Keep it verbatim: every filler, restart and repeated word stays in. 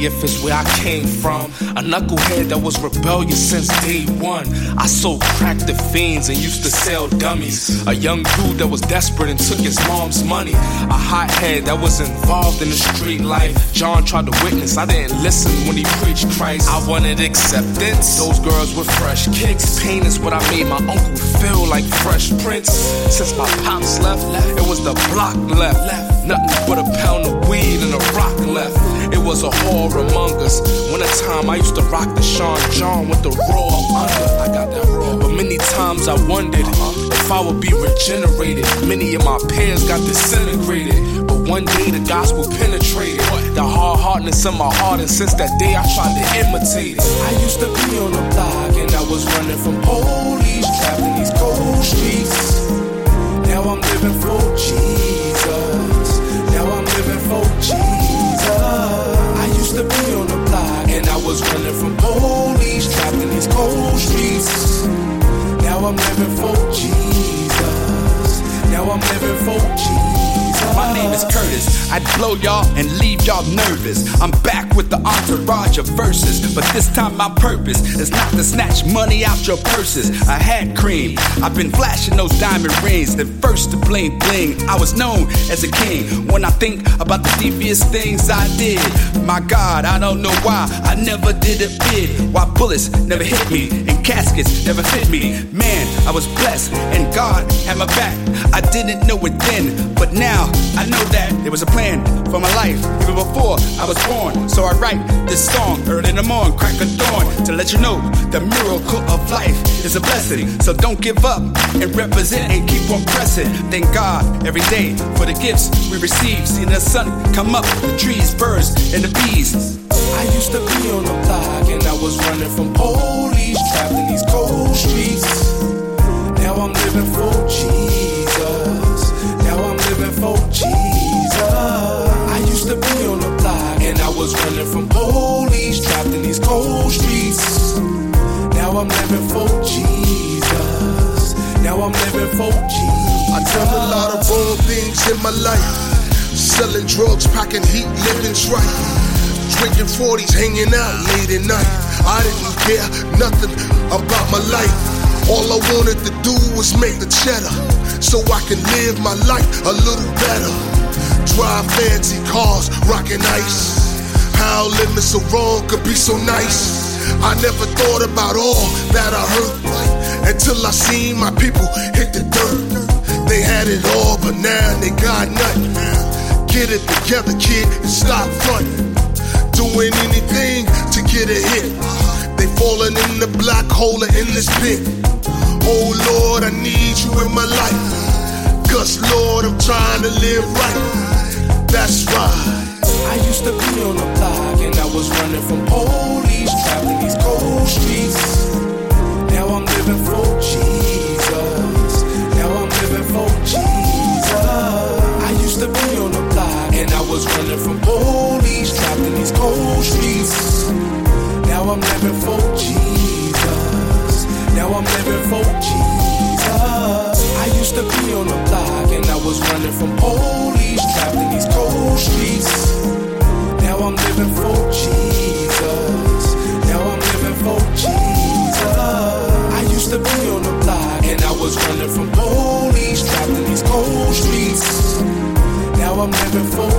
if it's where I came from. A knucklehead that was rebellious since day one. I sold crack to fiends and used to sell dummies. A young dude that was desperate and took his mom's money. A hothead that was involved in the street life. John tried to witness, I didn't listen when he preached Christ. I wanted acceptance, those girls with fresh kicks. Pain is what I made my uncle feel like Fresh Prince. Since my pops left, it was the block left. Nothing but a pound of weed and a rock left. It was a horror among us. Winter time I used to rock the Sean John with the raw under. I got that raw. But many times I wondered if I would be regenerated. Many of my peers got disintegrated. But one day the gospel penetrated the hard hardness in my heart, and since that day I tried to imitate it. I used to be on the block and I was running from police, trapped in these cold streets. Now I'm living for Jesus. Now I'm living for Jesus. I used to be on the block and I was running from police, trapped in these cold streets. Now I'm living for Jesus. Now I'm living for Jesus. My name is Curtis, I'd blow y'all and leave y'all nervous. I'm back with the entourage of verses, but this time my purpose is not to snatch money out your purses. I had cream, I've been flashing those diamond rings. At first to bling bling, I was known as a king. When I think about the devious things I did, my God, I don't know why I never did a bid. Why bullets never hit me and caskets never fit me. Man, I was blessed and God had my back. I didn't know it then, but now I know that there was a plan for my life even before I was born. So I write this song early in the morning, crack of dawn, to let you know the miracle of life is a blessing. So don't give up and represent and keep on pressing. Thank God every day for the gifts we receive. Seeing the sun come up, the trees, birds, and the bees. I used to be on the block and I was running from police, trapped in these cold streets. Now I'm living for Jesus. Now I'm living for Jesus. I used to be on the block and I was running from police, trapped in these cold streets. Now I'm living for Jesus. Now I'm living for Jesus. I done a lot of wrong things in my life. Selling drugs, packing heat, living right. Drinking forties, hanging out late at night. I didn't care nothing about my life. All I wanted to do was make the cheddar, so I can live my life a little better. Drive fancy cars, rockin' ice. How living so wrong could be so nice. I never thought about all that I hurt until I seen my people hit the dirt. They had it all, but now they got nothing. Get it together, kid, and stop frontin'. Doing anything to get a hit. They falling in the black hole or in this pit. Oh Lord, I need you in my life. Cause Lord, I'm trying to live right. That's right. I used to be on the block and I was running from police, trapped in these cold streets. Now I'm living for Jesus. Now I'm living for Jesus. I used to be on the block and I was running from police, trapped in these cold streets. Now I'm living for Jesus. Now I'm living for Jesus. I used to be on the block and I was running from police, trapped in these cold streets. Now I'm living for Jesus. Now I'm living for Jesus. I used to be on the block and I was running from police, trapped in these cold streets. Now I'm living for